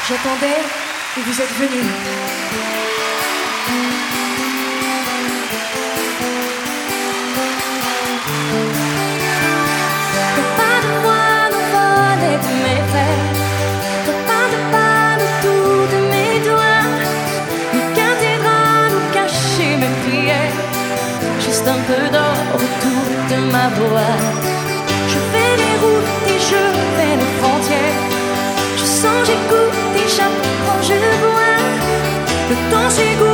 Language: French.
J'attendais et vous êtes venus. Pas de moi, non volet de mes rêves, pas de tout de mes doigts, ni cathédrale ou cacher mes prières, juste un peu d'or autour de ma voix. Je fais les routes et je fais les frontières, je sens, j'écoute et j'apprends, je vois. Le temps s'égoutte.